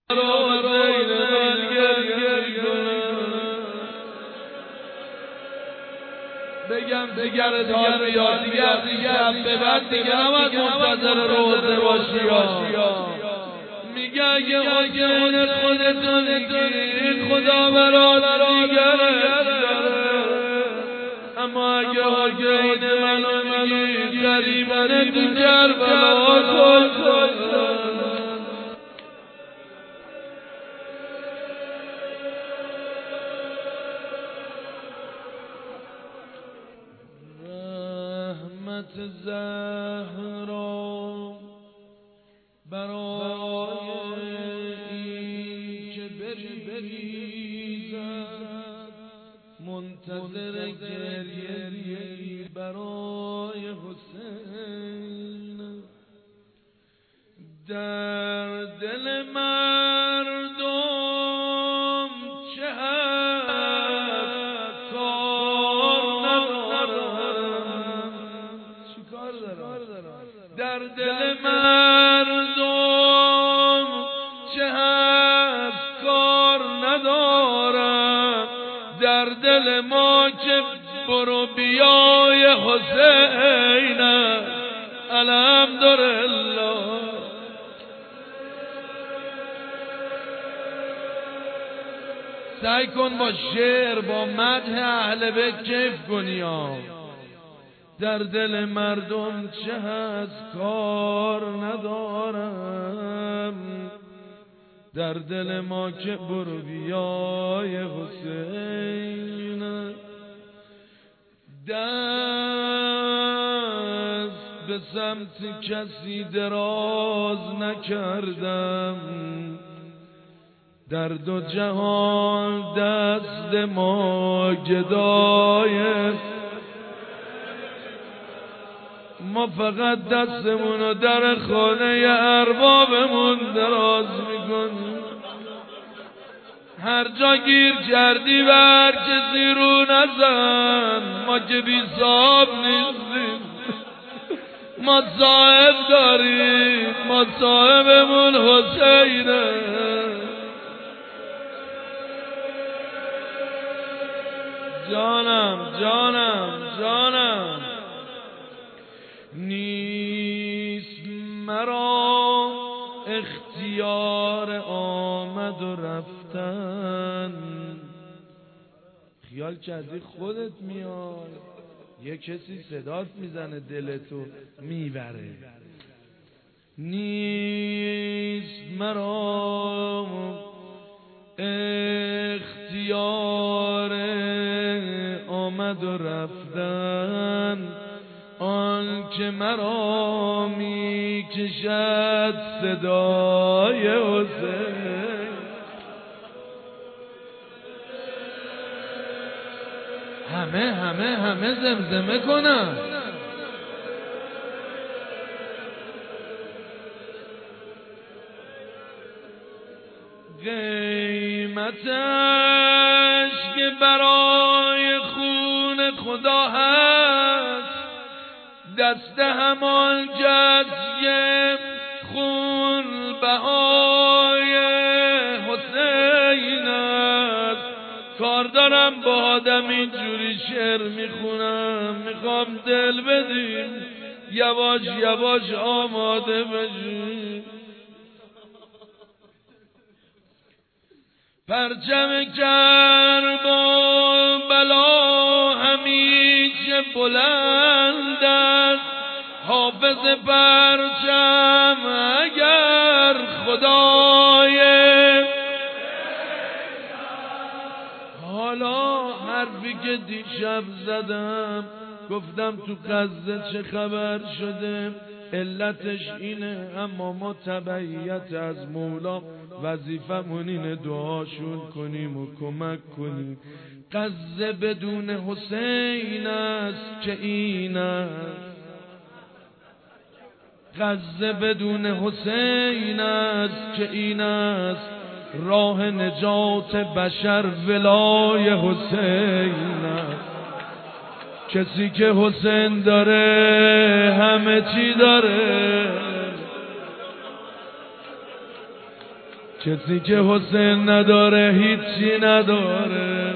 بگم دیگر دار بیاد دیگر به بعد دیگر نباید منتظر روزه باشی. میگه اگه حسین خودتونی خدا برات دیگره، اما اگه حسین منو میگی قریبانه تو کربلا کن. زهرا برای این که بریزد منتظر گریه برای حسین، در دل مردم چه هست کار ندارم، در دل مردم چه هست کار ندارم، در دل ما که برو بیای حسین الحمدلله. سعی کن با شعر با مدح اهل بیت کیف کنی. در دل مردم چه هست کار ندارم، در دل ما که برو بیای حسین، دست به سمت کسی دراز نکردم، در دو جهان دست ما گدای، ما فقط دستمونو در خانه اربابمون دراز میکنیم. هر جا گیر کردی و هر کسی رو نزن، ما که بی صاحب نیستیم، ما صاحب داریم، ما صاحبمون حسینه. جانم جانم جانم، نیست مرا اختیار آمد و رفتن، خیال کردی خودت میاد یه کسی صدات میزنه دلتو میبره. نیست مرا اختیار آمد و رفتن، آن که مرا می کشد صدای حسین. همه زمزمه کنن. قیمتش که برای خون خدا هست، دست همان کس که خون بهای حسین است. کار دارم با آدم اینجوری شعر میخونم، میخوام دل بدیم یواش یواش آماده بشیم. پرچم کرب و بلا همیشه بلند است، حافظ پرچم اگر خدای. حالا حرفی که دیشب زدم گفتم تو غزه چه خبر شده، علتش اینه، اما ما تبعیت از مولا وظیفمون اینه دعاشون کنیم و کمک کنیم. غزه بدون حسین است که این است، غزه بدون حسین است که این است، راه نجات بشر ولای حسین است. کسی که حسین داره همه چی داره، کسی که حسین نداره هیچی نداره.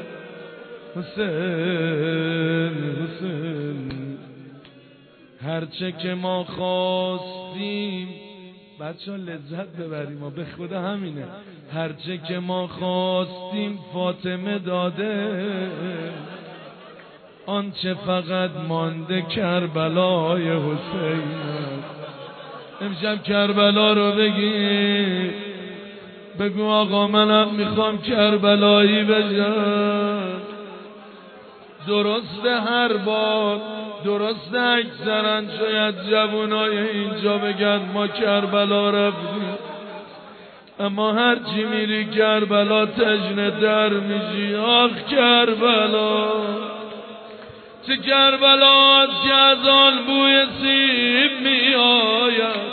حسین حسین هرچه که ما خواستیم، بچه ها لذت ببریم و به خدا همینه، هرچه که ما خواستیم فاطمه داده، آنچه فقط مانده کربلای حسین است. امشب کربلا رو بگی، بگو آقا منم میخوام کربلایی بشم. درسته هر بار، درسته اکثرا شاید جوانای اینجا بگن ما کربلا رفتیم، اما هرچی میری کربلا تشنه در میشی. آخ کربلا، چه کربلاست که از آن بوی سیب میآید،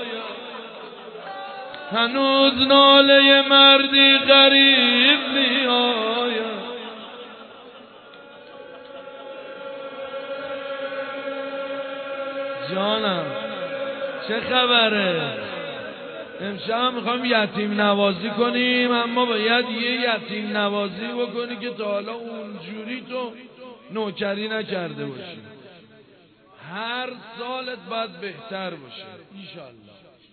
هنوز ناله مردی غریب میآید. جانم چه خبره؟ امشب میخوام یتیم نوازی کنیم، اما باید یه یتیم نوازی بکنی که تا حالا اونجوری تو نوکری نکرده باشی. هر سالت باید بهتر باشه انشالله.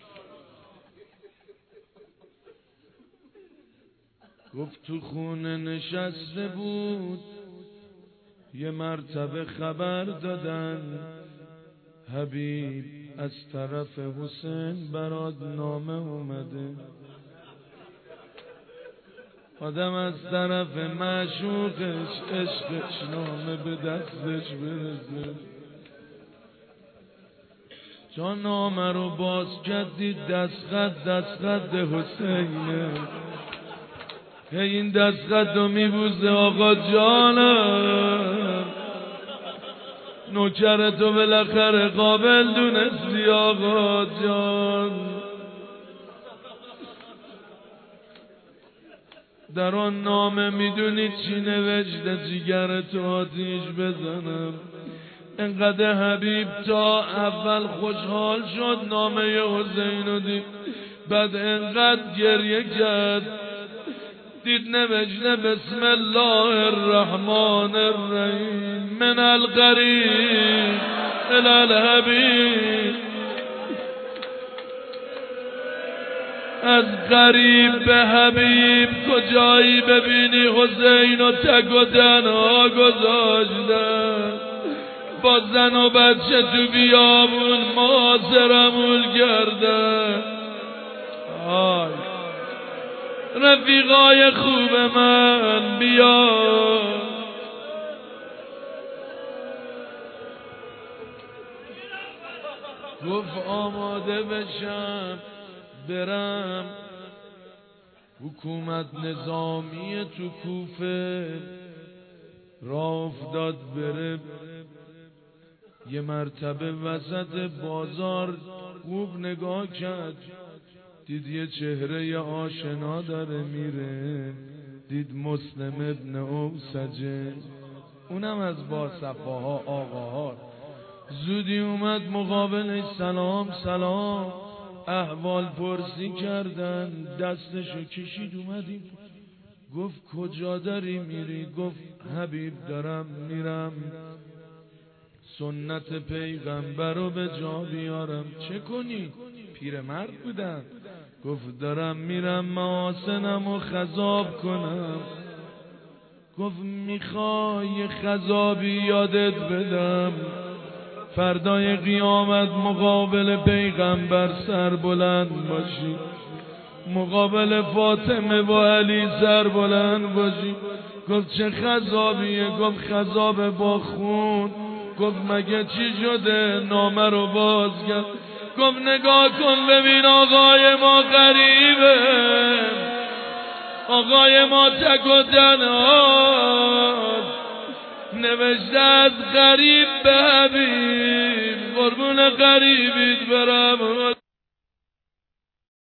گفت تو خونه نشسته بود، یه مرتبه خبر دادن، حبیب از طرف حسین برات نامه اومده. آدم از طرف معشوقش عشقش نامه به دستش برسه. جا نامه رو باز کردید، دستخط حسینه. این دستخط رو میبوزه آقا جانم، نوکرتو بالاخره قابل دونستی آقا جان. در آن نامه میدونی چی نوشته؟ جیگرتو آتیش بزنم. انقدر حبیب تا اول خوشحال شد نامه حسینو دید، بعد انقدر گریه کرد دید نوشته بسم الله الرحمن الرحیم من القریب الی الحبیب. از قریب به حبیب کجایی ببینی حسین و تک و تنها گذاشتن، با زن و بچه تو بیابون ماسرمول کردن. رفیقای خوب من بیا، گفت آماده بشم برم. حکومت نظامی تو کوفه راه افتاد بره. یه مرتبه وسط بازار خوب نگاه کرد، دید یه چهره آشنا داره میره، دید مسلم ابن اوسجه، اونم از باصفاها آقاها. زودی اومد مقابلش، سلام سلام، احوال پرسی کردن، دستشو کشید اومدیم. گفت کجا داری میری؟ گفت حبیب دارم میرم سنت پیغمبر رو به جا بیارم. چه کنی؟ پیرمرد بودن. گفت دارم میرم محاسنم و خضاب کنم. گفت میخوای خضابی یادت بدم؟ فردای قیامت مقابل پیغمبر سر بلند باشی، مقابل فاطمه و علی سر بلند باشی. گفت چه خضابیه؟ گفت خضاب با خون. گفت مگه چی شده؟ نامه رو باز کرد. گفت نگاه کن ببین آقای ما غریبه، آقای ما تک و تنهاست، نوشته از غریب به حبیب، قربون غریبیت برم.